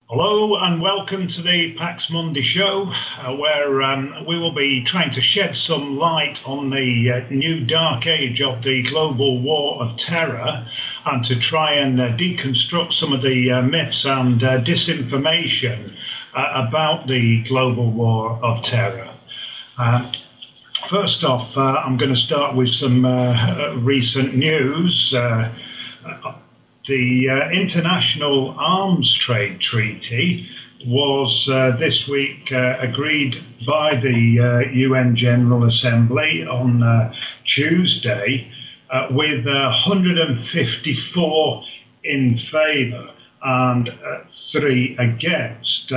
Hello and welcome to the Pax Mundi show, where we will be trying to shed some light on the new dark age of the global war of terror and to try and deconstruct some of the myths and disinformation about the global war of terror. First off, I'm going to start with some recent news. The International Arms Trade Treaty was this week agreed by the UN General Assembly on Tuesday with 154 in favour and 3 against,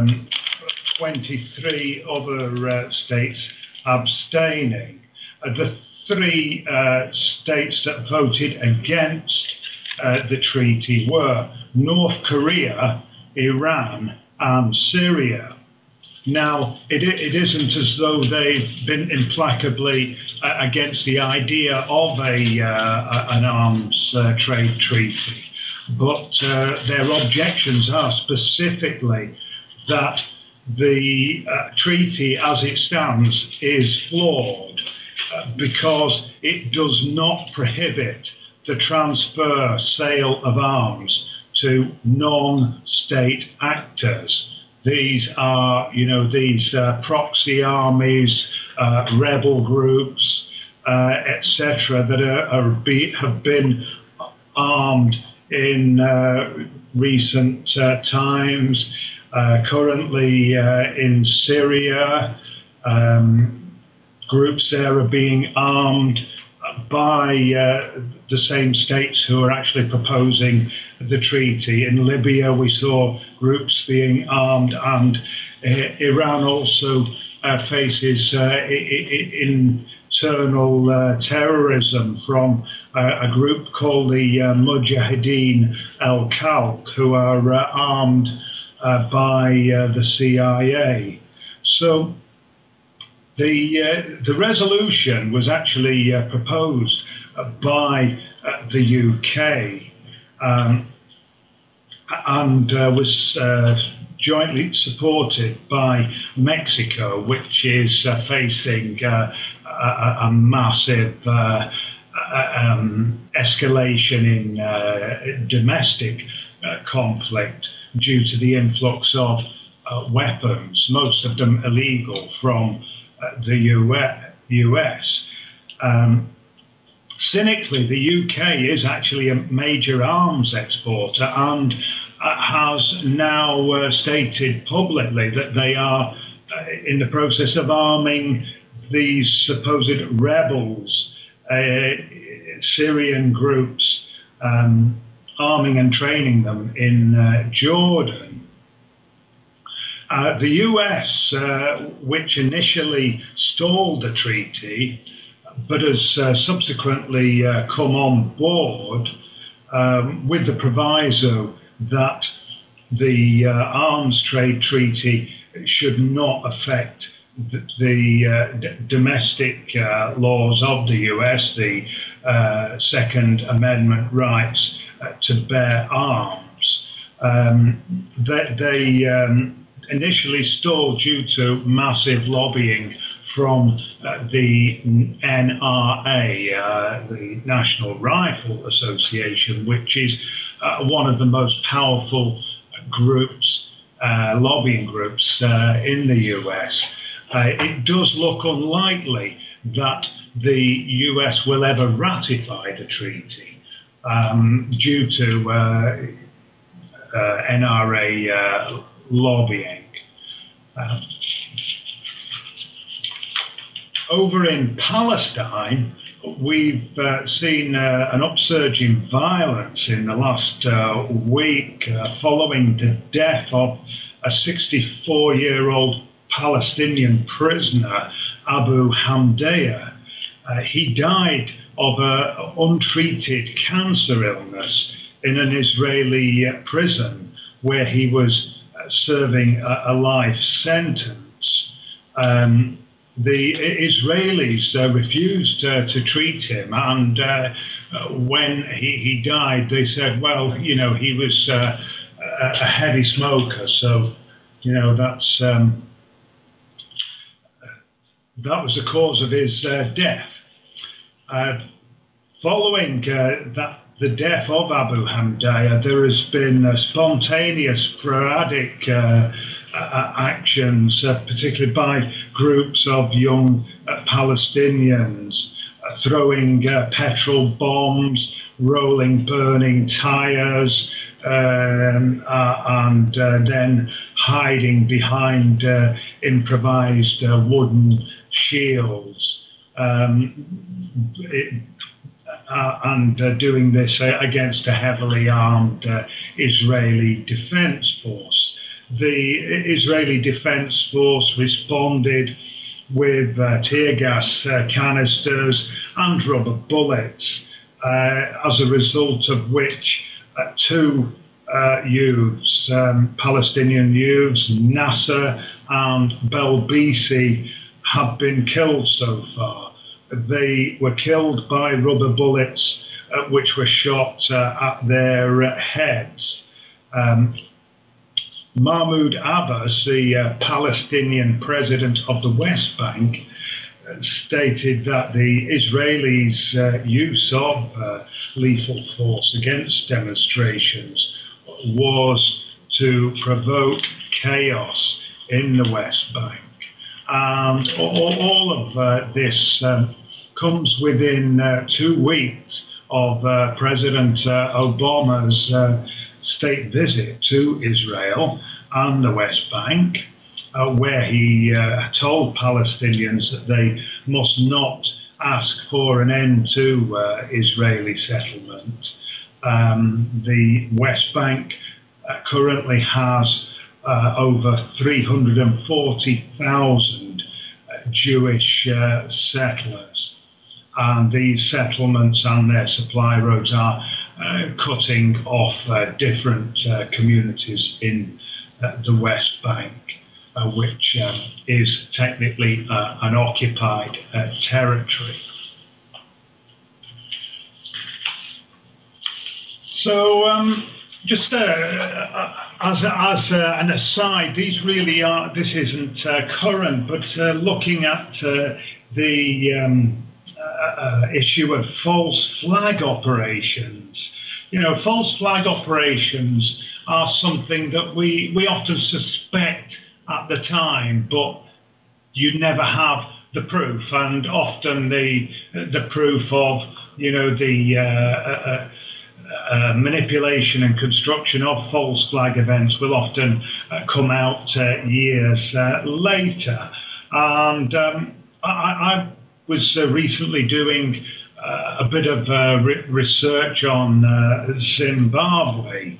23 other states abstaining. The 3 states that voted against the treaty were North Korea, Iran and Syria. Now, it isn't as though they've been implacably against the idea of an arms trade treaty, but their objections are specifically that the treaty as it stands is flawed because it does not prohibit the transfer, sale of arms to non-state actors. These are, these proxy armies, rebel groups, etc., that have been armed in recent times. Currently in Syria, groups there are being armed by the same states who are actually proposing the treaty. In Libya, we saw groups being armed, and Iran also faces internal terrorism from a group called the Mujahideen al-Khalq, who are armed by the CIA. So the resolution was actually proposed by the UK and was jointly supported by Mexico, which is facing a massive escalation in domestic conflict due to the influx of weapons, most of them illegal, from the US. Cynically, the UK is actually a major arms exporter and has now stated publicly that they are in the process of arming these supposed rebels, Syrian groups, arming and training them in Jordan. The US, which initially stalled the treaty, but has subsequently come on board with the proviso that the arms trade treaty should not affect the domestic laws of the US, the Second Amendment rights to bear arms. They initially stalled due to massive lobbying from the NRA, the National Rifle Association, which is one of the most powerful groups, lobbying groups in the US. It does look unlikely that the US will ever ratify the treaty due to NRA lobbying. Over in Palestine, we've seen an upsurge in violence in the last week following the death of a 64-year-old Palestinian prisoner, Abu Hamdaya. He died of an untreated cancer illness in an Israeli prison where he was serving a life sentence. The Israelis refused to treat him, and when he died, they said, well, he was a heavy smoker. So, you know, that was the cause of his death. Following the death of Abu Hamdaya, there has been spontaneous, sporadic actions, particularly by groups of young Palestinians, throwing petrol bombs, rolling burning tires, and then hiding behind improvised wooden shields, and doing this against a heavily armed Israeli defense force. The Israeli defense force responded with tear gas canisters and rubber bullets, as a result of which two youths, Palestinian youths, Nasser and Belbisi, have been killed so far. They were killed by rubber bullets which were shot at their heads. Mahmoud Abbas, the Palestinian president of the West Bank, stated that the Israelis' use of lethal force against demonstrations was to provoke chaos in the West Bank. And all of this comes within 2 weeks of President Obama's state visit to Israel and the West Bank, where he told Palestinians that they must not ask for an end to Israeli settlement. The West Bank currently has over 340,000 Jewish settlers, and these settlements and their supply roads are cutting off different communities in the West Bank, which is technically an occupied territory. So, just as an aside, these really are. This isn't current, but looking at the issue of false flag operations. You know, false flag operations are something that we often suspect at the time, but you never have the proof, and often the proof of, you know, the manipulation and construction of false flag events will often come out years later. And I was recently doing a bit of research on Zimbabwe,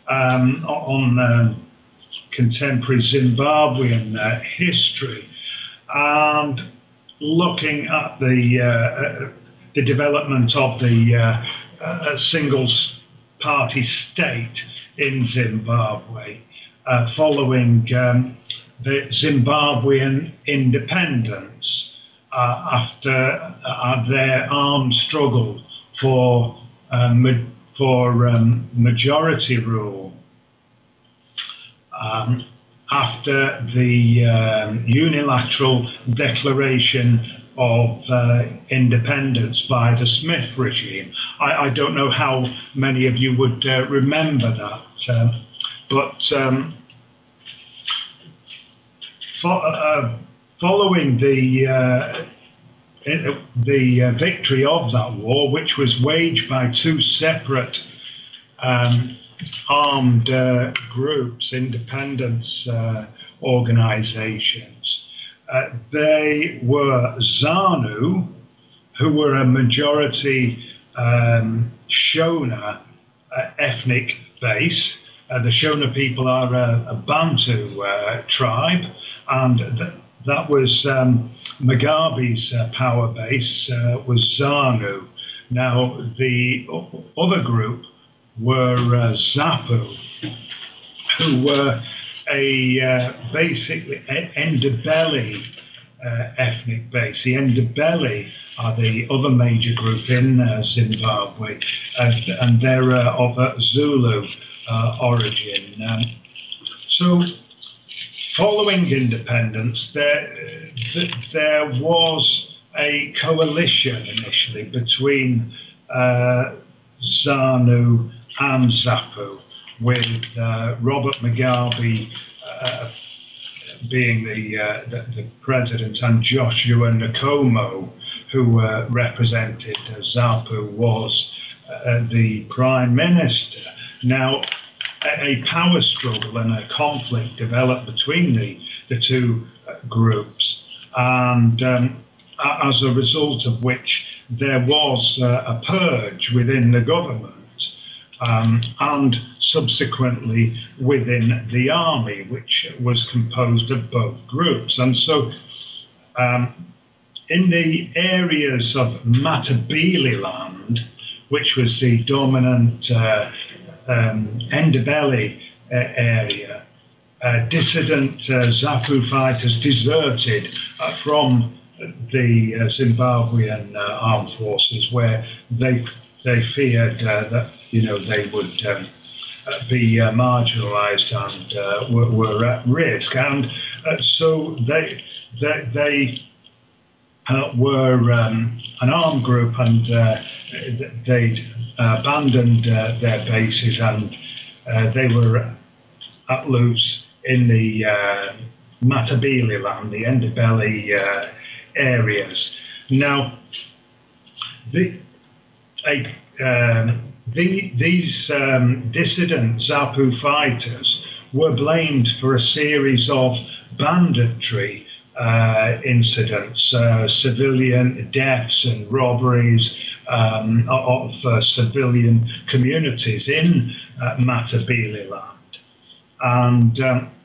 on contemporary Zimbabwean history, and looking at the development of the single-party state in Zimbabwe following the Zimbabwean independence after their armed struggle for majority rule. After the unilateral declaration of independence by the Smith regime. I don't know how many of you would remember that, but following the victory of that war, which was waged by two separate armed groups, independence organizations. They were ZANU, who were a majority Shona ethnic base. The Shona people are a Bantu tribe, and that was Mugabe's power base was ZANU. Now, the other group were ZAPU, who were basically Ndebele ethnic base. The Ndebele are the other major group in Zimbabwe, and they're of Zulu origin. So, following independence, there was a coalition initially between ZANU and ZAPU, with Robert Mugabe being the president, and Joshua Nkomo, who represented ZAPU, was the prime minister. Now, a power struggle and a conflict developed between the two groups, and as a result of which there was a purge within the government, and subsequently within the army, which was composed of both groups. And so in the areas of Matabeleland, which was the dominant Ndebele area, dissident ZAPU fighters deserted from the Zimbabwean armed forces, where they feared that they would be marginalised and were at risk, and so they were an armed group, and they abandoned their bases, and they were at loose in the Matabeleland, the Ndebele areas. Now, these dissident ZAPU fighters were blamed for a series of banditry incidents, civilian deaths and robberies of civilian communities in Matabeleland. And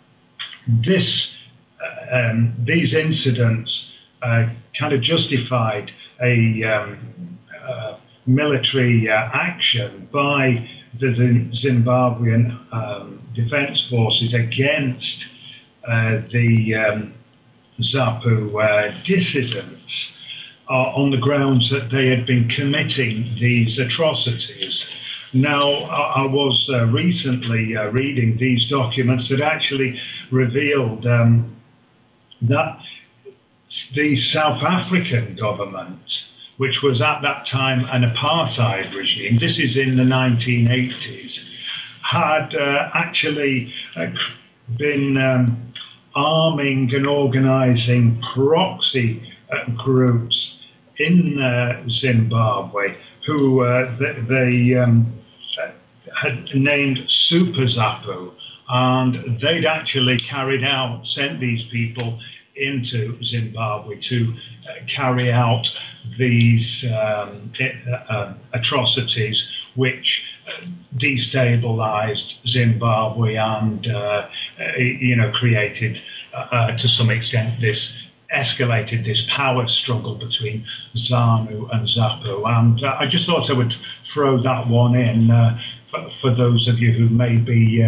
these incidents kind of justified a military action by the Zimbabwean defense forces against the ZAPU dissidents on the grounds that they had been committing these atrocities. Now, I was recently reading these documents that actually revealed that the South African government, which was at that time an apartheid regime, this is in the 1980s, had actually been arming and organising proxy groups in Zimbabwe, who they had named Super ZAPU, and they'd actually sent these people into Zimbabwe to carry out these atrocities, which destabilized Zimbabwe and created to some extent escalated this power struggle between ZANU and ZAPU. And I just thought I would throw that one in for those of you who may be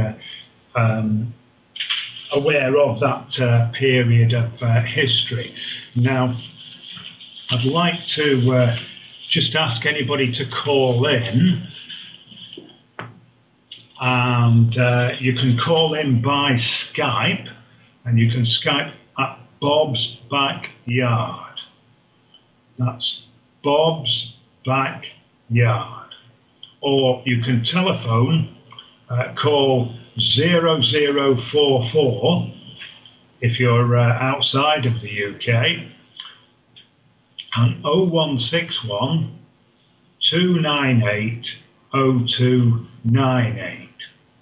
aware of that period of history. Now, I'd like to just ask anybody to call in, and you can call in by Skype, and you can Skype at Bob's Backyard. That's Bob's Backyard. Or you can telephone, call 0044 if you're outside of the UK, and 0161 298 0298.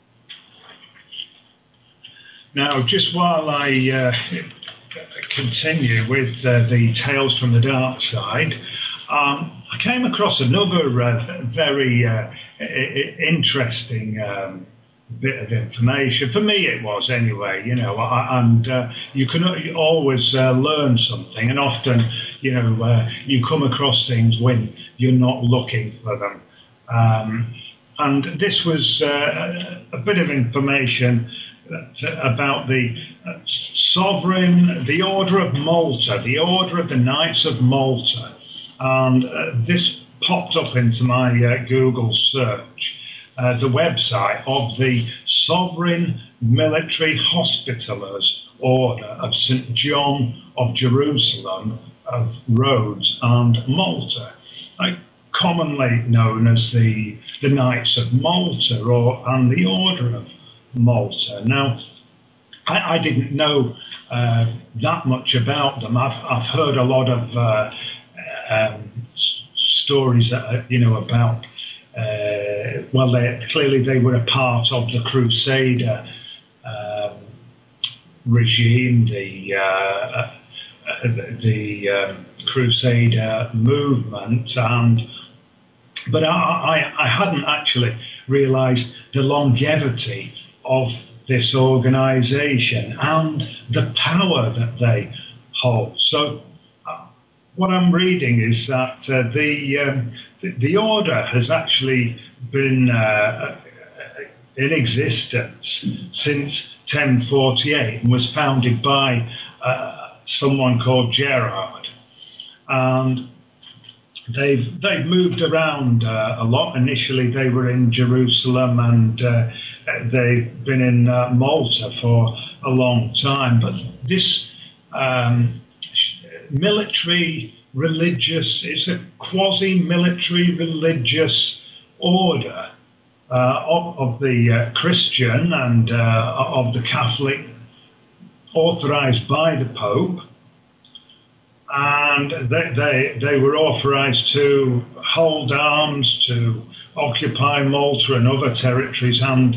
Now, just while I continue with the Tales from the Dark Side, I came across another very interesting bit of information. For me, it was anyway, and you can always learn something, and often, you come across things when you're not looking for them. And this was a bit of information about the the Order of Malta, the Order of the Knights of Malta, and this popped up into my Google search, the website of the Sovereign Military Hospitallers Order of St. John of Jerusalem, of Rhodes and Malta, commonly known as the Knights of Malta and the Order of Malta. Now, I didn't know that much about them. I've heard a lot of stories that, about. Well, clearly they were a part of the Crusader regime, the Crusader movement, but I hadn't actually realised the longevity of this organisation and the power that they hold. So what I'm reading is that the order has actually been in existence since 1048 and was founded by someone called Gerard, and they've moved around a lot. Initially they were in Jerusalem, and they've been in Malta for a long time, but this military religious, it's a quasi-military religious order of the Christian and of the Catholic, authorized by the Pope, and they were authorized to hold arms, to occupy Malta and other territories, and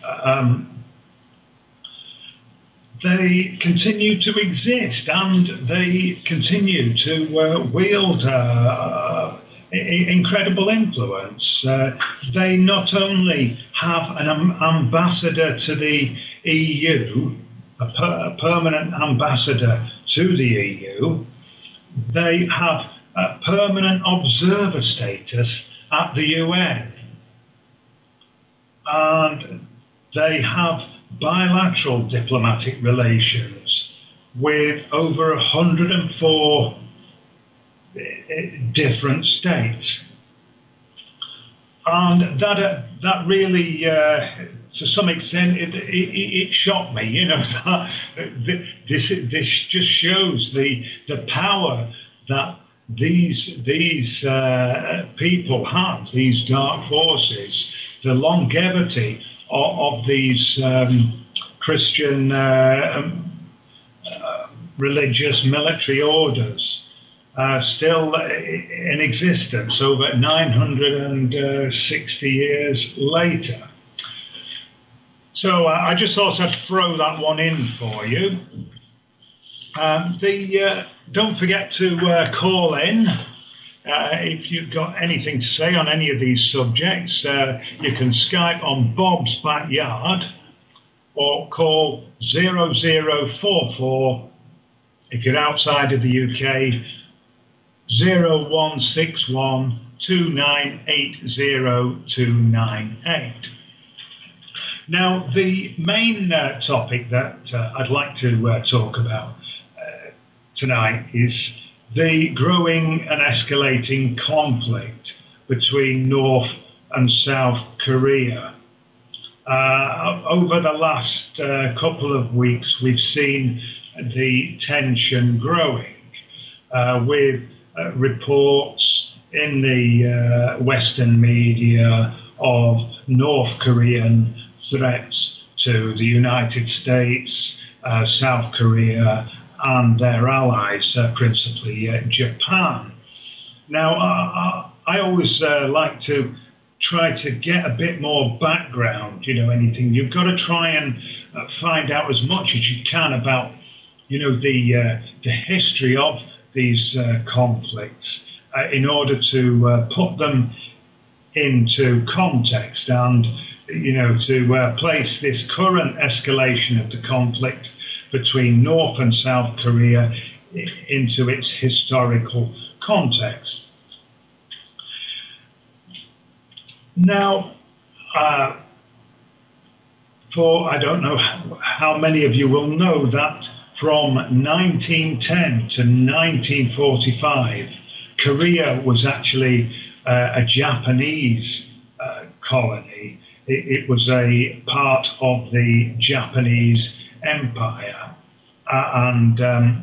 they continue to exist, and they continue to wield incredible influence. They not only have an ambassador to the EU, a permanent ambassador to the EU, they have a permanent observer status at the UN, and they have bilateral diplomatic relations with over 104 different states, and that really, to some extent, it shocked me. This just shows the power that these people have, these dark forces, the longevity of these Christian religious military orders still in existence over 960 years later. So I just thought I'd throw that one in for you. Don't forget to call in. If you've got anything to say on any of these subjects, you can Skype on Bob's Backyard or call 0044 if you're outside of the UK, 0161 2980 298. Now, the main topic that I'd like to talk about tonight is the growing and escalating conflict between North and South Korea. Over the last couple of weeks, we've seen the tension growing with reports in the Western media of North Korean threats to the United States, South Korea, and their allies, principally Japan. Now, I always like to try to get a bit more background, anything. You've got to try and find out as much as you can about, the history of these conflicts in order to put them into context and, to place this current escalation of the conflict between North and South Korea into its historical context. Now, I don't know how many of you will know that from 1910 to 1945, Korea was actually a Japanese colony. It was a part of the Japanese Empire, and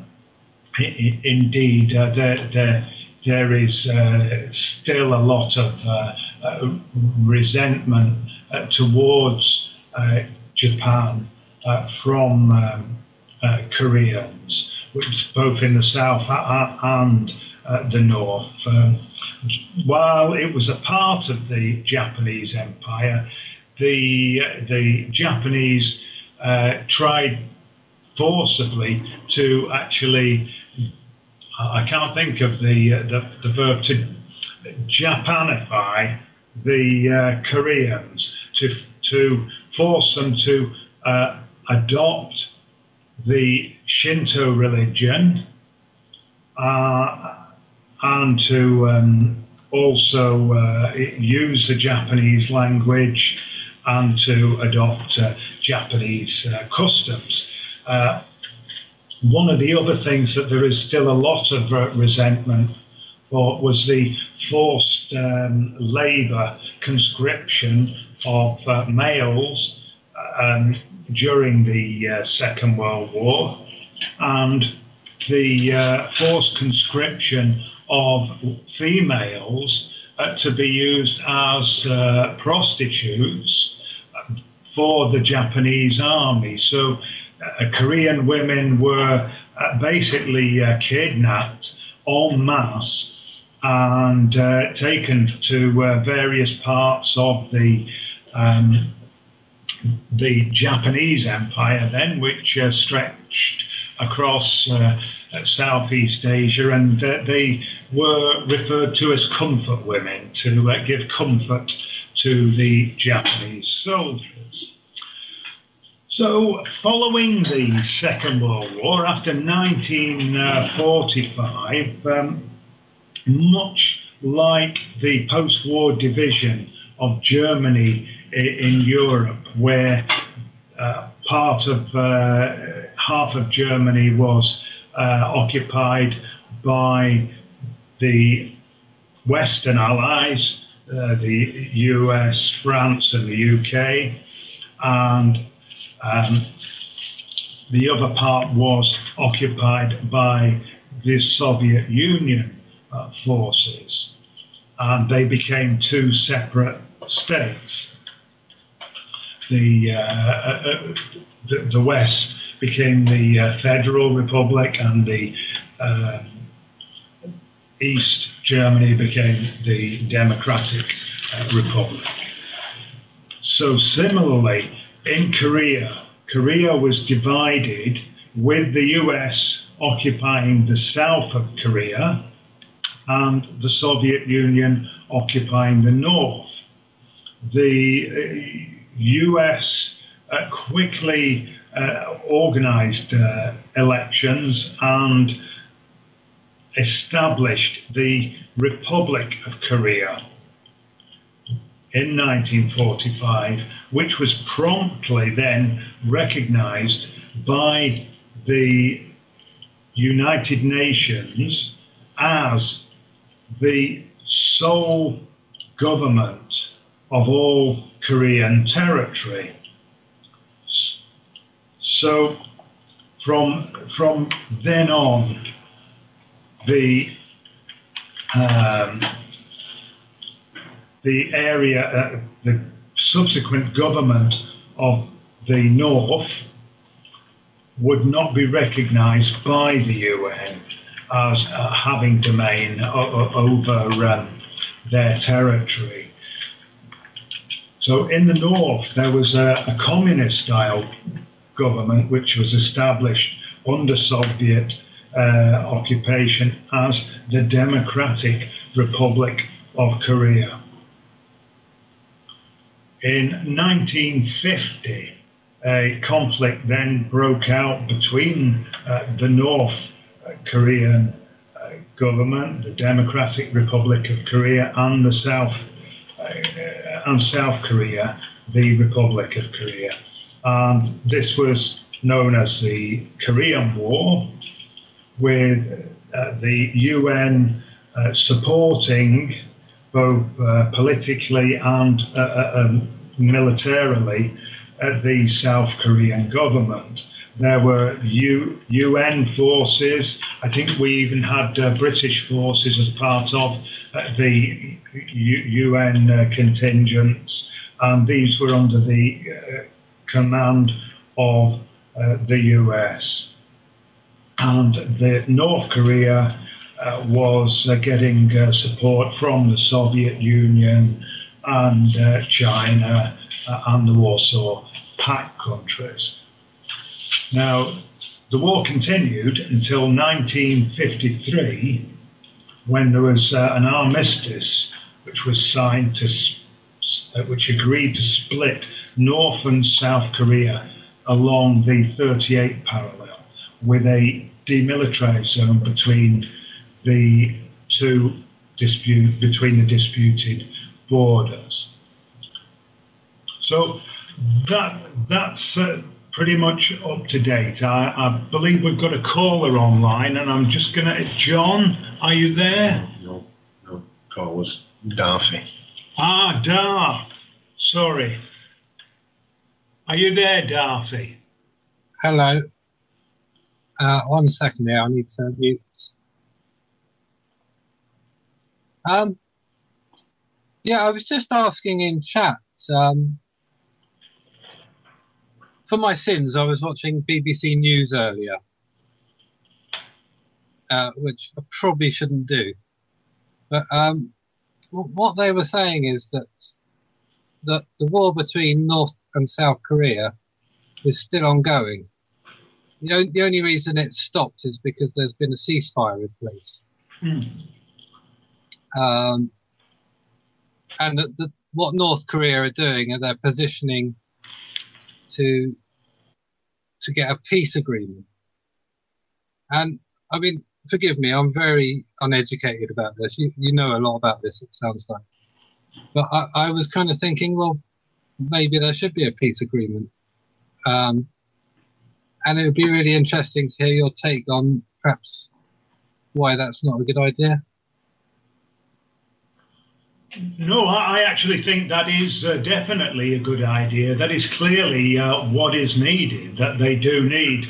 indeed there is still a lot of resentment towards Japan from Koreans, both in the south and the north. While it was a part of the Japanese Empire, the Japanese tried forcibly to actually, I can't think of the verb, to Japanify the Koreans, to force them to adopt the Shinto religion and to also use the Japanese language and to adopt Japanese customs. One of the other things that there is still a lot of resentment for was the forced labour conscription of males during the Second World War, and the forced conscription of females to be used as prostitutes for the Japanese army. So Korean women were basically kidnapped en masse and taken to various parts of the Japanese Empire then, which stretched across Southeast Asia, and they were referred to as comfort women, to give comfort to the Japanese soldiers. So, following the Second World War, after 1945, much like the post-war division of Germany in Europe, where half of Germany was occupied by the Western Allies, the US, France, and the UK, and the other part was occupied by the Soviet Union forces, and they became two separate states. The West became the Federal Republic, and the East Germany became the Democratic Republic. So similarly, in Korea, Korea was divided, with the US occupying the south of Korea and the Soviet Union occupying the north. The US quickly organized elections and established the Republic of Korea in 1945, which was promptly then recognized by the United Nations as the sole government of all Korean territory. So from then on, the area, the subsequent government of the North would not be recognized by the UN as having domain over their territory. So in the North, there was a communist-style government which was established under Soviet occupation as the Democratic Republic of Korea. In 1950, a conflict then broke out between the North Korean government, the Democratic Republic of Korea, and the South Korea, the Republic of Korea. And this was known as the Korean War, with the UN supporting both politically and militarily the South Korean government. There were UN forces. I think we even had British forces as part of the UN contingents, and these were under the command of the US. And the North Korea was getting support from the Soviet Union and China and the Warsaw Pact countries. Now, the war continued until 1953, when there was an armistice which was signed which agreed to split North and South Korea along the 38th parallel, with a demilitarized zone between the disputed borders. So that's pretty much up to date. I believe we've got a caller online, and I'm just going to... John, are you there? No, call was Darcy. Ah, Darth. Sorry. Are you there, Darcy? Hello. 1 second there, I need to mute. Yeah, I was just asking in chat. For my sins, I was watching BBC News earlier, which I probably shouldn't do. But what they were saying is that the war between North and South Korea is still ongoing. The only reason it's stopped is because there's been a ceasefire in place. And what North Korea are doing is they're positioning to get a peace agreement. And I mean, forgive me, I'm very uneducated about this. You know a lot about this, it sounds like. But I was kind of thinking, well, maybe there should be a peace agreement. And it would be really interesting to hear your take on perhaps why that's not a good idea. No, I actually think that is definitely a good idea. That is clearly what is needed, that they do need,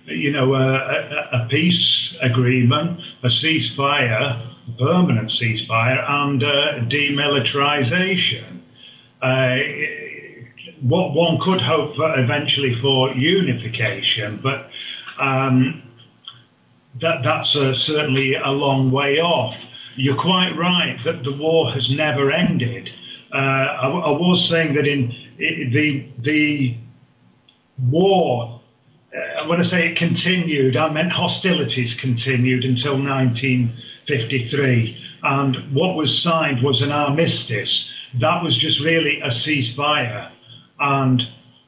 a peace agreement, a ceasefire, a permanent ceasefire, and demilitarization. What one could hope for eventually for unification, but that's certainly a long way off. You're quite right that the war has never ended. I was saying that in the war, when I say it continued, I meant hostilities continued until 1953. And what was signed was an armistice. That was just really a ceasefire. And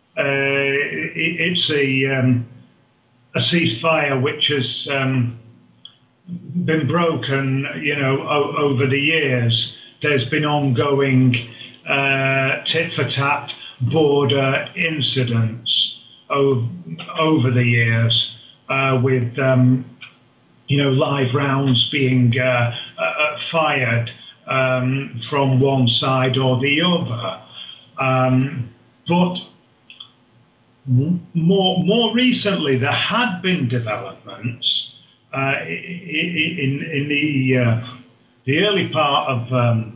it's a ceasefire which has... been broken, over the years. There's been ongoing tit-for-tat border incidents over the years with, live rounds being fired from one side or the other. But more recently, there had been developments in the early part of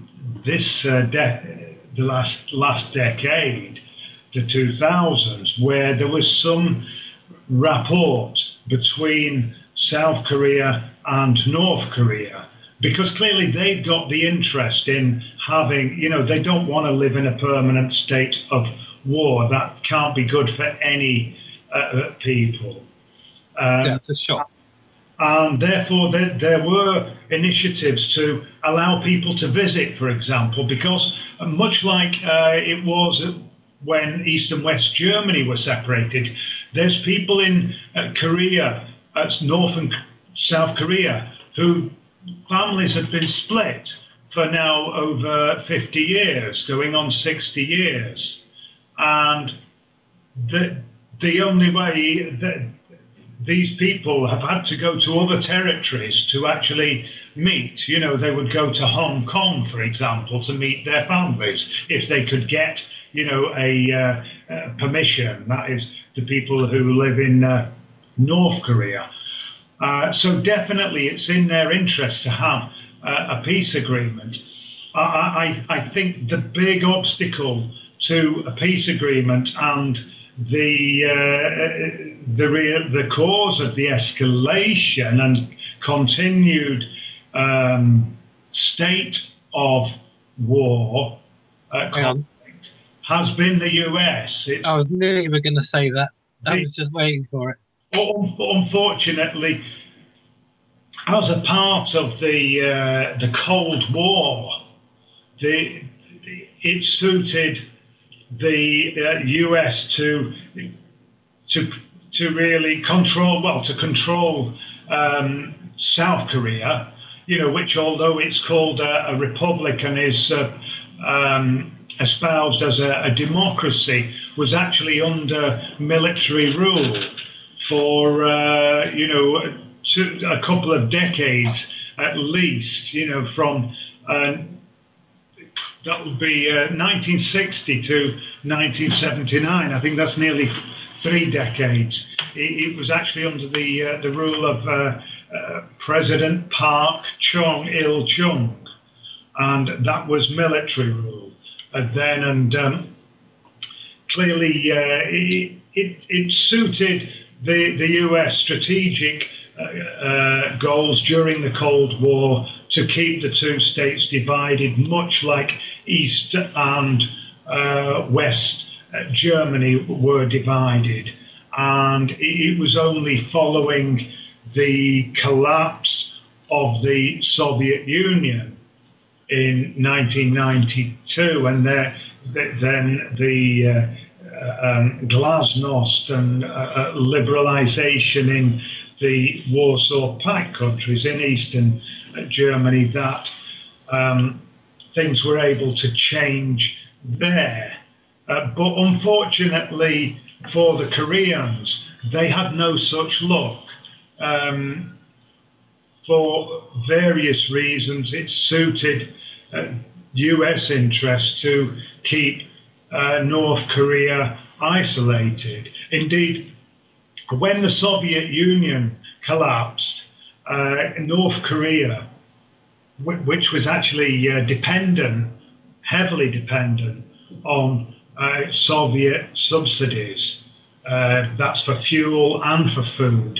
the last decade, the 2000s, where there was some rapport between South Korea and North Korea, because clearly they've got the interest in having, they don't want to live in a permanent state of war. That can't be good for any people. Yeah, for sure. And therefore, there were initiatives to allow people to visit, for example, because much like it was when East and West Germany were separated, there's people in Korea, North and South Korea, who families have been split for now over 50 years, going on 60 years. And the only way that these people have had to go to other territories to actually meet. You know, they would go to Hong Kong, for example, to meet their families if they could get, you know, a permission. That is, the people who live in North Korea. So definitely it's in their interest to have a peace agreement. I think the big obstacle to a peace agreement and the cause of the escalation and continued state of war conflict has been the US. I was nearly going to say that. I was just waiting for it. Unfortunately, as a part of the Cold War, it suited the US to really control South Korea, you know, which, although it's called a republic and is espoused as a democracy, was actually under military rule for a couple of decades at least, you know, from that would be 1960 to 1979. I think that's nearly 3 decades. It was actually under the rule of President Park Chung-il-chung, and that was military rule then. And clearly, it suited the US strategic goals during the Cold War to keep the two states divided, much like East and West Germany were divided. And it was only following the collapse of the Soviet Union in 1992, and then the glasnost and liberalization in the Warsaw Pact countries in Eastern Germany, that things were able to change there. But unfortunately for the Koreans, they had no such luck. For various reasons, it suited US interests to keep North Korea isolated. Indeed, when the Soviet Union collapsed, North Korea, which was actually heavily dependent on Soviet subsidies, that's for fuel and for food,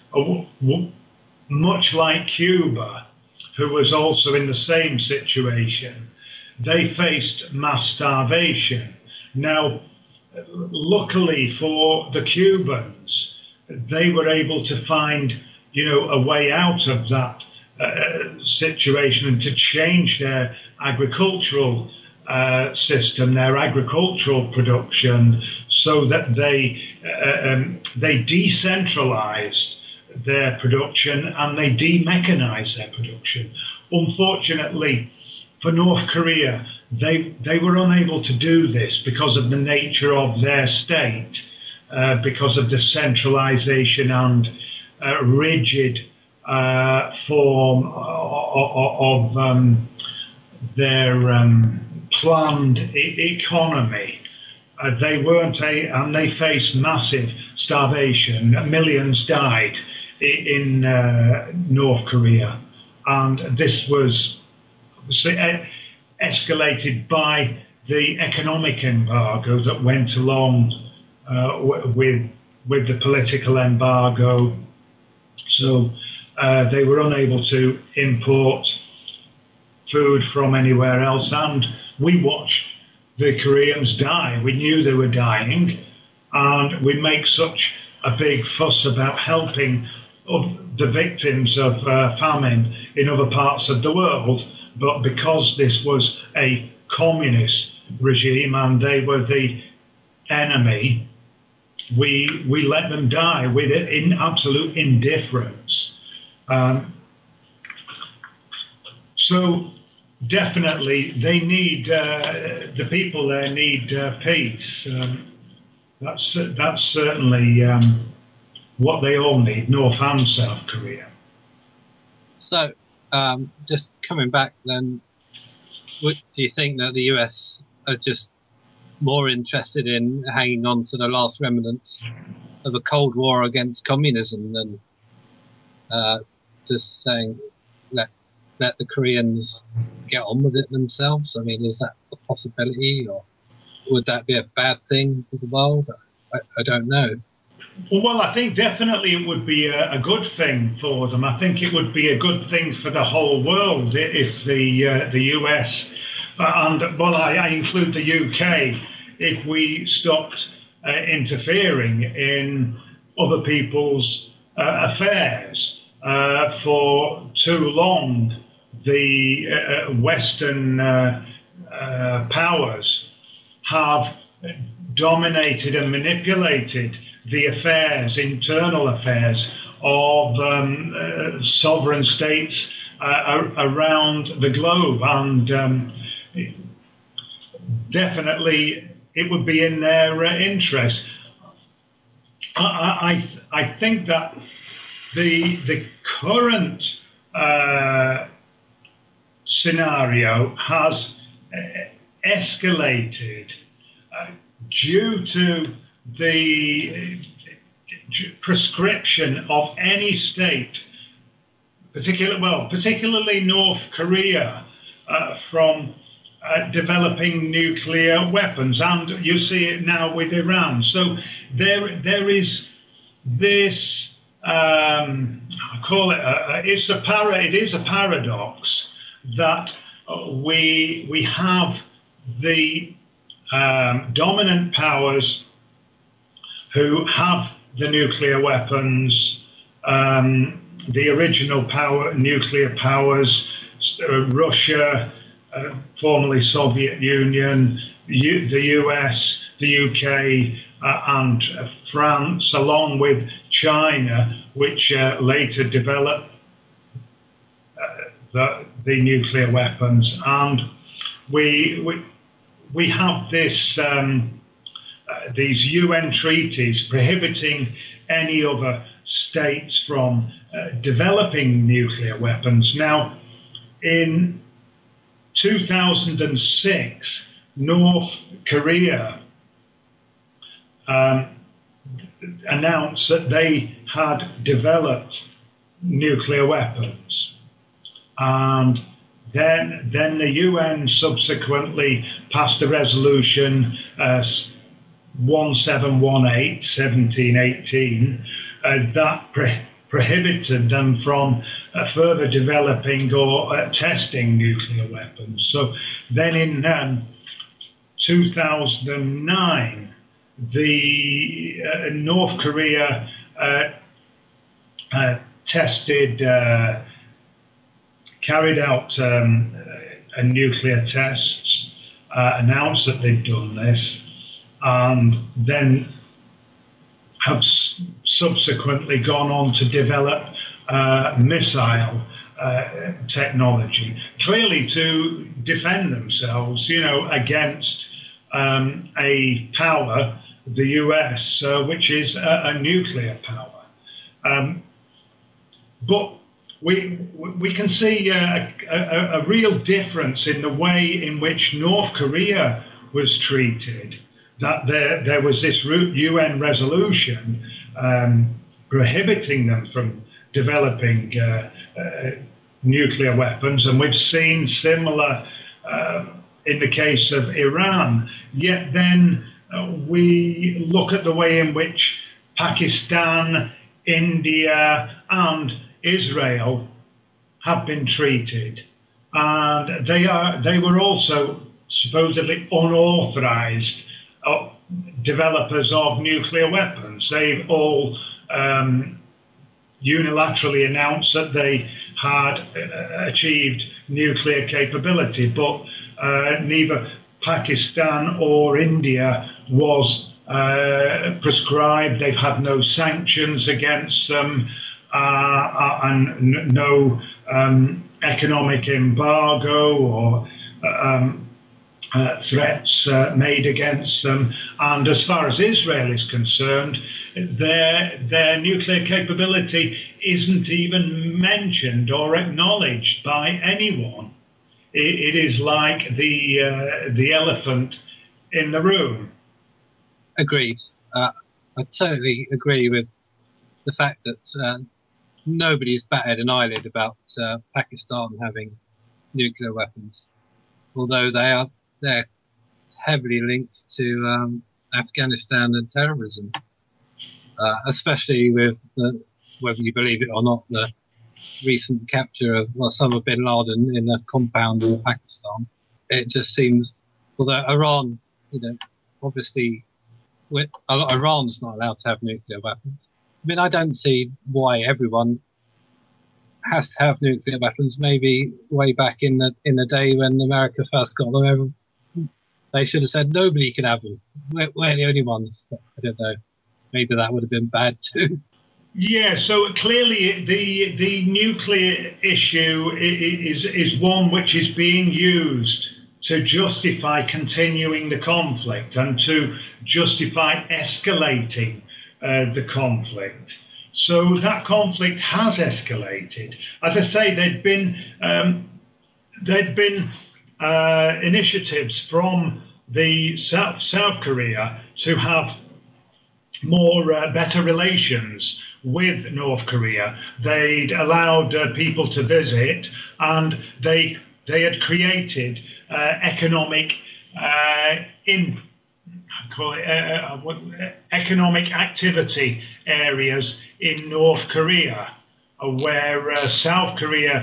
much like Cuba, who was also in the same situation, they faced mass starvation. Now, luckily for the Cubans, they were able to find, you know, a way out of that situation and to change their agricultural system, their agricultural production, so that they decentralized their production and they demechanized their production. Unfortunately, for North Korea, they were unable to do this because of the nature of their state, because of the centralization and rigid form of their planned economy. They weren't and they faced massive starvation. Millions died in North Korea, and this was escalated by the economic embargo that went along with the political embargo. So they were unable to import food from anywhere else, and we watched the Koreans die. We knew they were dying, and we make such a big fuss about helping the victims of famine in other parts of the world. But because this was a communist regime and they were the enemy, we let them die with absolute indifference. So definitely they need, the people there need peace. That's certainly what they all need, North and South Korea. So just coming back then, do you think that the US are just more interested in hanging on to the last remnants of a Cold War against communism than just saying let the Koreans get on with it themselves? I mean, is that a possibility, or would that be a bad thing for the world? I don't know. Well, I think definitely it would be a good thing for them. I think it would be a good thing for the whole world if the US, and well, I include the UK, if we stopped interfering in other people's affairs. For too long, the Western powers have dominated and manipulated the affairs, internal affairs of sovereign states around the globe, and definitely it would be in their interest. I think that the current scenario has escalated due to the prescription of any state, particularly North Korea, from developing nuclear weapons, and you see it now with Iran. So there is this. I call it. It is a paradox that we have the dominant powers who have the nuclear weapons, the original nuclear powers, Russia, formerly Soviet Union, the US, the UK, and France, along with China, which later developed the nuclear weapons. And we have this these UN treaties prohibiting any other states from developing nuclear weapons. Now, in 2006, North Korea announced that they had developed nuclear weapons, and then the UN subsequently passed a resolution 1718 that prohibited them from further developing or testing nuclear weapons. So then in 2009, the North Korea carried out a nuclear test, announced that they'd done this, and then have subsequently gone on to develop missile technology, clearly to defend themselves, against a power, the US, which is a nuclear power. But we can see a real difference in the way in which North Korea was treated. That there was this UN resolution prohibiting them from developing nuclear weapons, and we've seen similar in the case of Iran. Yet then we look at the way in which Pakistan, India, and Israel have been treated, and they were also supposedly unauthorized developers of nuclear weapons. They've all unilaterally announced that they had achieved nuclear capability, but neither Pakistan or India was prescribed. They've had no sanctions against them, and no economic embargo or threats made against them. And as far as Israel is concerned, their nuclear capability isn't even mentioned or acknowledged by anyone. It is like the elephant in the room. Agreed. I totally agree with the fact that nobody's batted an eyelid about Pakistan having nuclear weapons, although they're heavily linked to Afghanistan and terrorism, especially with whether you believe it or not, the recent capture of Osama bin Laden in a compound in Pakistan. It just seems, although Iran, obviously, Iran's not allowed to have nuclear weapons. I mean, I don't see why everyone has to have nuclear weapons. Maybe way back in the day when America first got them, they should have said nobody can have them. We're the only ones. But I don't know. Maybe that would have been bad too. Yeah, so clearly the nuclear issue is one which is being used to justify continuing the conflict and to justify escalating the conflict. So that conflict has escalated. As I say, there'd been initiatives from the South Korea to have better relations with North Korea. They'd allowed people to visit, and they had created economic economic activity areas in North Korea, where South Korea,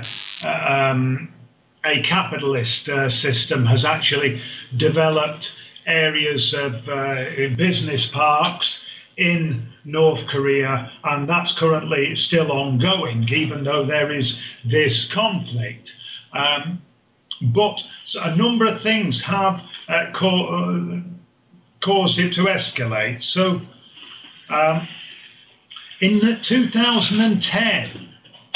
a capitalist system, has actually developed areas of business parks in North Korea, and that's currently still ongoing, even though there is this conflict. But a number of things have caused it to escalate. So in 2010,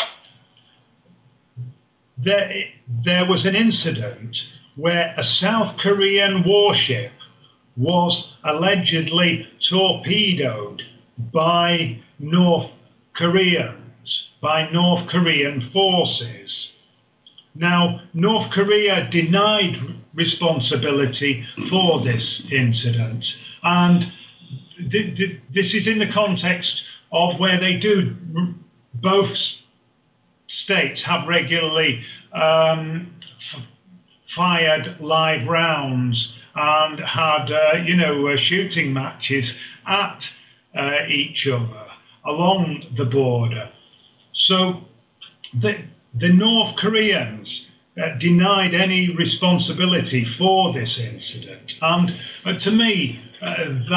there was an incident where a South Korean warship was allegedly torpedoed by North Korean forces. Now, North Korea denied responsibility for this incident, and this is in the context of where they do, both states have regularly fired live rounds and had, shooting matches at each other along the border. So the North Koreans denied any responsibility for this incident, and to me, I'm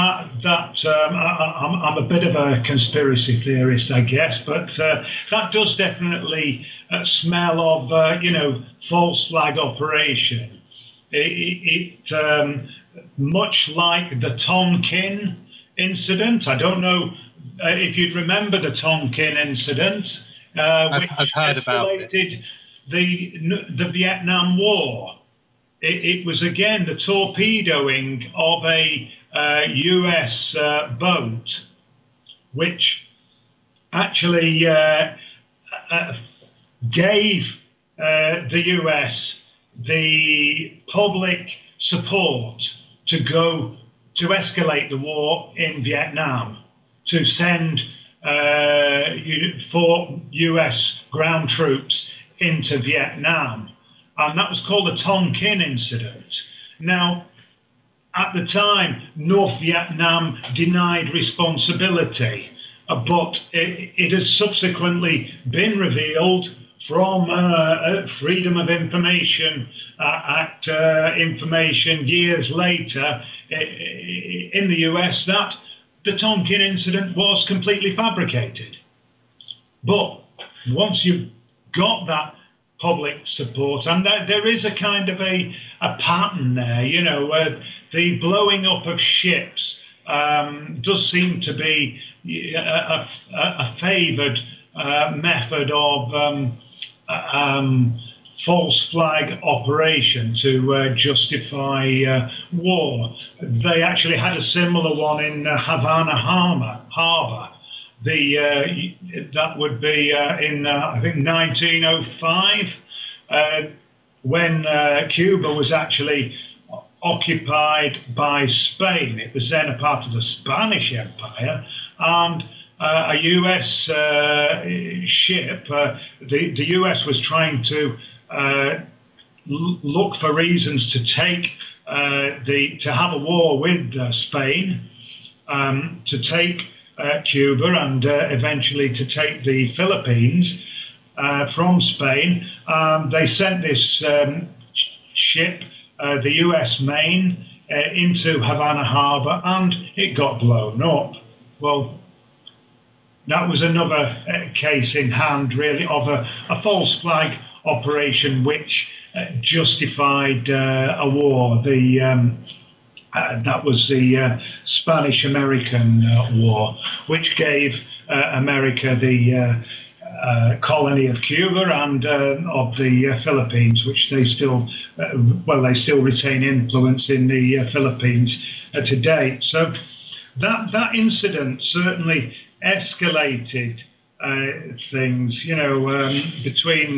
a bit of a conspiracy theorist, I guess, but that does definitely smell of false flag operation. It much like the Tonkin incident. I don't know if you'd remember the Tonkin incident, which I've heard about it. The Vietnam War. It was again the torpedoing of a US boat, which actually gave the US the public support to go to escalate the war in Vietnam, to send for US ground troops into Vietnam. And that was called the Tonkin incident. Now, at the time, North Vietnam denied responsibility, but it has subsequently been revealed from Freedom of Information Act information years later in the US that the Tonkin incident was completely fabricated. But once you've got that public support, and there is a kind of a pattern there, the blowing up of ships does seem to be a favoured method of false flag operation to justify war. They actually had a similar one in Havana Harbor. That would be in I think 1905 when Cuba was actually occupied by Spain. It was then a part of the Spanish Empire, and a U.S. ship, the U.S. was trying to look for reasons to take to have a war with Spain, to take Cuba, and eventually to take the Philippines from Spain. They sent this ship, the U.S. Maine, into Havana Harbor, and it got blown up. Well, that was another case in hand, really, of a false flag operation which justified a war. That was the Spanish-American War, which gave America the colony of Cuba and of the Philippines, which they still retain influence in the Philippines to date. So that incident certainly escalated things, between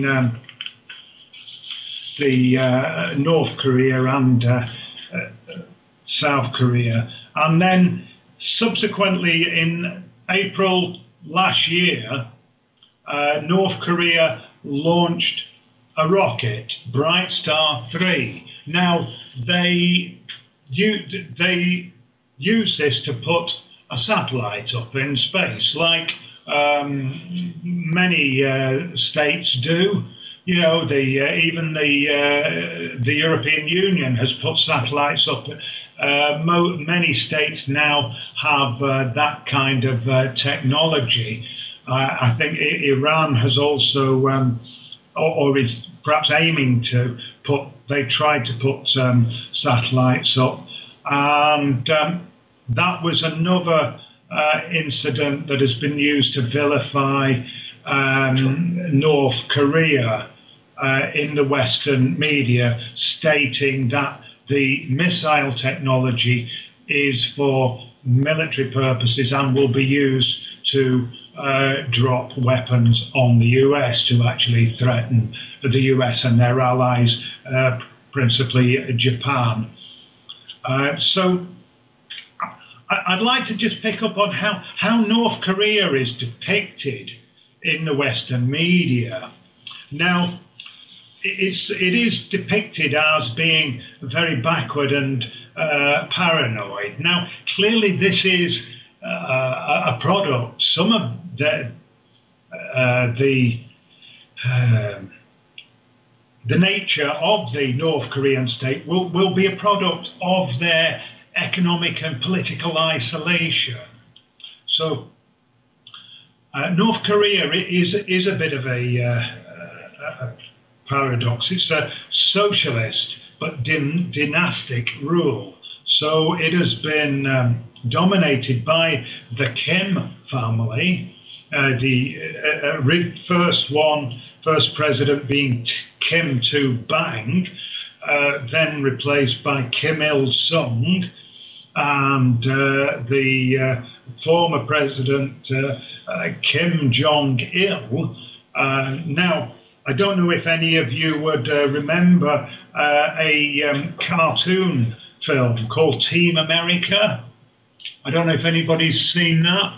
the North Korea and South Korea. And then subsequently in April last year, North Korea launched a rocket, Bright Star 3. Now, they use this to put a satellite up in space, like many states do. Even the European Union has put satellites up. Many states now have that kind of technology. I think Iran has also, or is perhaps aiming to put. They tried to put satellites up, and that was another incident that has been used to vilify North Korea in the Western media, stating that the missile technology is for military purposes and will be used to drop weapons on the US to actually threaten the US and their allies, principally Japan. So I'd like to just pick up on how North Korea is depicted in the Western media. Now, it is depicted as being very backward and paranoid. Now, clearly this is a product. Some of the nature of the North Korean state will be a product of their economic and political isolation. So North Korea is a bit of a paradox. It's a socialist but dynastic rule. So it has been dominated by the Kim family, the first president being Kim To-bang, then replaced by Kim Il-sung, and the former president Kim Jong-il. Now, I don't know if any of you would remember a cartoon film called Team America. I don't know if anybody's seen that.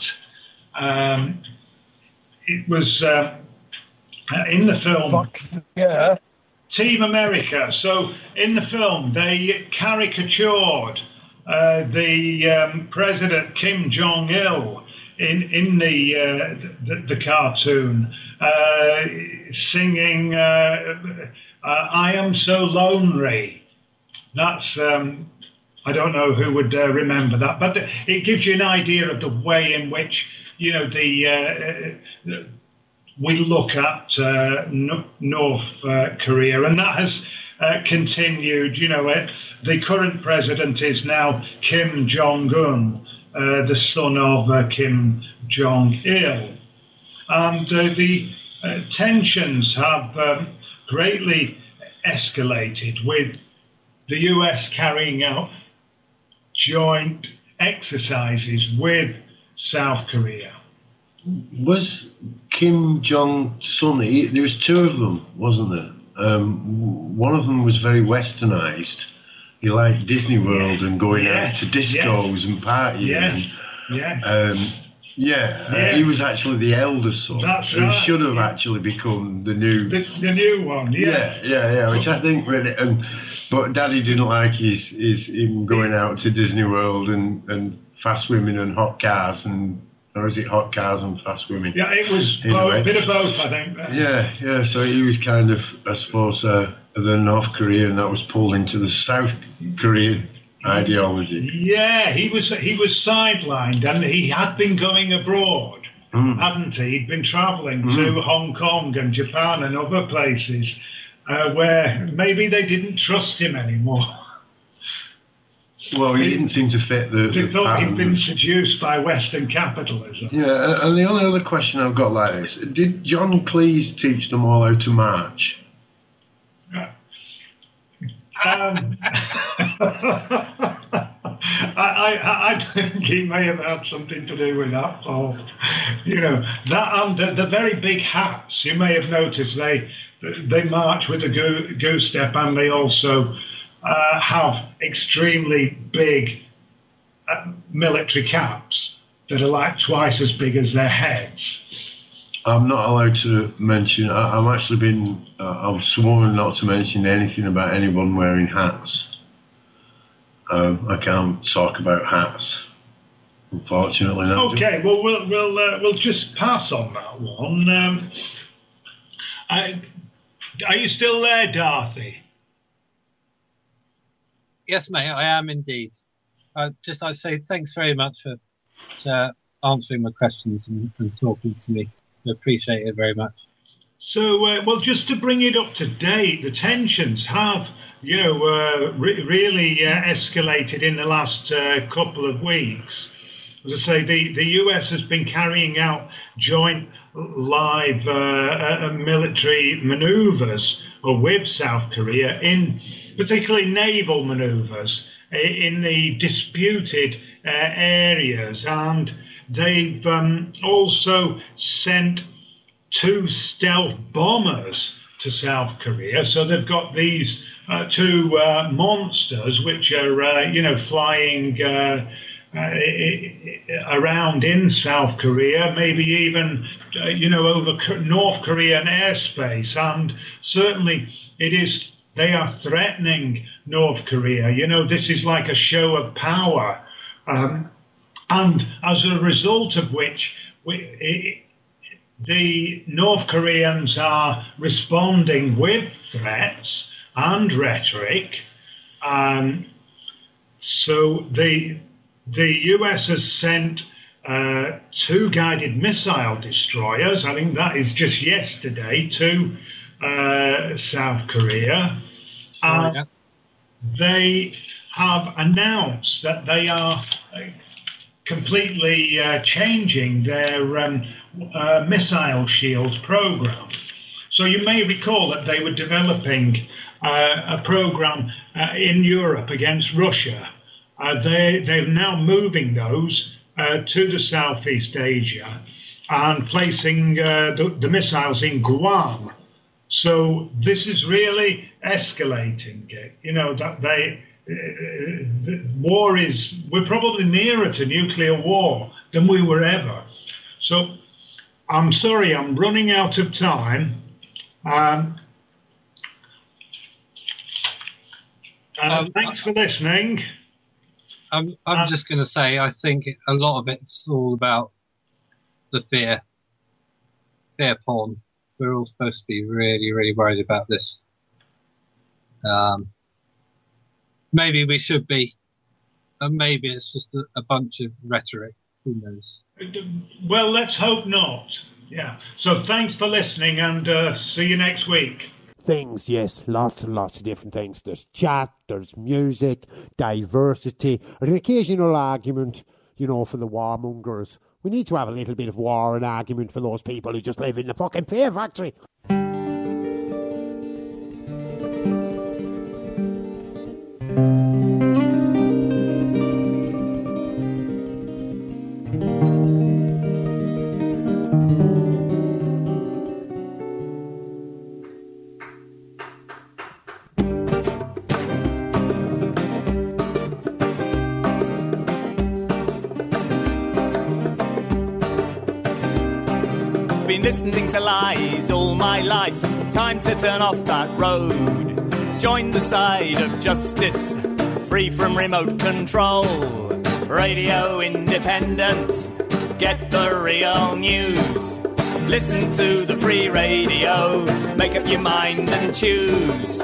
It was in the film. Yeah. Team America. So in the film, they caricatured the president Kim Jong-il in the cartoon, singing "I Am So Lonely." That's I don't know who would remember that, but it gives you an idea of the way in which we look at North Korea, and that has continued. The current president is now Kim Jong-un, the son of Kim Jong-il. And the tensions have greatly escalated with the US carrying out joint exercises with South Korea. Was Kim Jong-un, there was two of them, wasn't there? One of them was very westernised. He liked Disney World and going out to discos and partying. He was actually the elder son. That's who right. should have actually become the new... The new one, which I think really... but Daddy didn't like him going out to Disney World and fast women and hot cars or is it hot cars and fast women? Yeah, it was a bit of both, I think. So he was kind of, I suppose, the North Korean that was pulled into the South Korean ideology. Yeah, he was sidelined, and he had been going abroad, hadn't he? He'd been travelling to Hong Kong and Japan and other places where maybe they didn't trust him anymore. Well, he didn't seem to fit the They thought pattern. he'd been seduced by Western capitalism. Yeah, and the only other question I've got like this, did John Cleese teach them all how to march? I think he may have had something to do with that, Paul. You know, that and the very big hats, you may have noticed they march with the goose step, and they also have extremely big military caps that are like twice as big as their heads. I'm not allowed to mention, I'm actually been, I'm sworn not to mention anything about anyone wearing hats. I can't talk about hats, unfortunately. Okay, well, we'll just pass on that one. Are you still there, Dorothy? Yes, mate, I am indeed. I'd say thanks very much for answering my questions and talking to me. I appreciate it very much. So, well, just to bring it up to date, the tensions have, really escalated in the last couple of weeks. As I say, the US has been carrying out joint live military manoeuvres with South Korea, in particularly naval manoeuvres in the disputed areas, and they've also sent 2 stealth bombers to South Korea. So they've got these 2 monsters which are, flying around in South Korea, maybe even, over North Korean airspace. And certainly they are threatening North Korea. This is like a show of power. And as a result of which, the North Koreans are responding with threats and rhetoric. So the US has sent 2 guided missile destroyers, I think that is just yesterday, to South Korea. They have announced that they are completely changing their missile shield program. So you may recall that they were developing a program in Europe against Russia. They're now moving those to the Southeast Asia and placing the missiles in Guam. So this is really escalating. That the war we're probably nearer to nuclear war than we were ever. So I'm sorry, I'm running out of time. Thanks for listening. I'm just going to say, I think a lot of it's all about the fear porn. We're all supposed to be really, really worried about this. Maybe we should be, and maybe it's just a bunch of rhetoric. Who knows? Well, let's hope not. Yeah. So thanks for listening, and see you next week. Things, yes, lots and lots of different things. There's chat, there's music, diversity, an occasional argument, for the warmongers. We need to have a little bit of war and argument for those people who just live in the fucking fear factory. listening to lies all my life. Time to turn off that road. Join the side of justice, free from remote control. Radio independence, get the real news. Listen to the free radio, make up your mind and choose.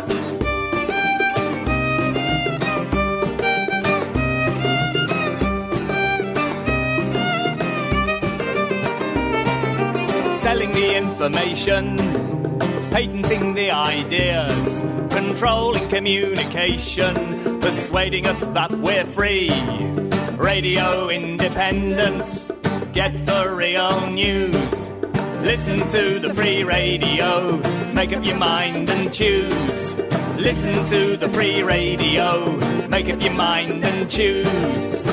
Selling the information, patenting the ideas, controlling communication, persuading us that we're free. Radio independence, get the real news. Listen to the free radio, make up your mind and choose. Listen to the free radio, make up your mind and choose.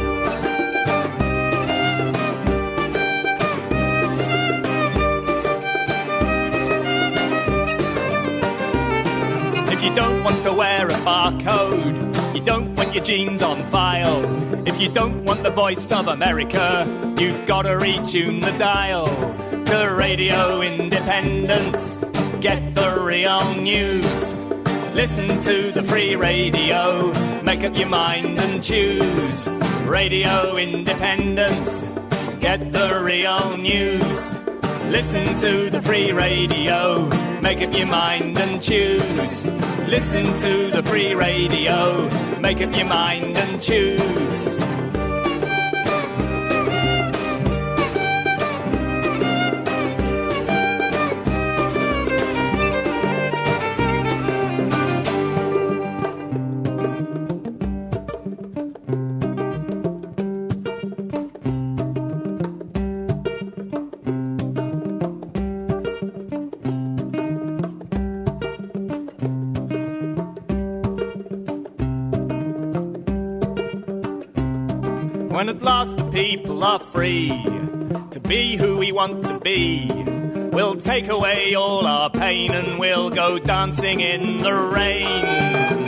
If you don't want to wear a barcode, you don't want your genes on file, if you don't want the voice of America, you've got to retune the dial to Radio Independence. Get the real news. Listen to the free radio, make up your mind and choose. Radio Independence. Get the real news. Listen to the free radio, make up your mind and choose. Listen to the free radio, make up your mind and choose. When at last the people are free to be who we want to be, we'll take away all our pain and we'll go dancing in the rain.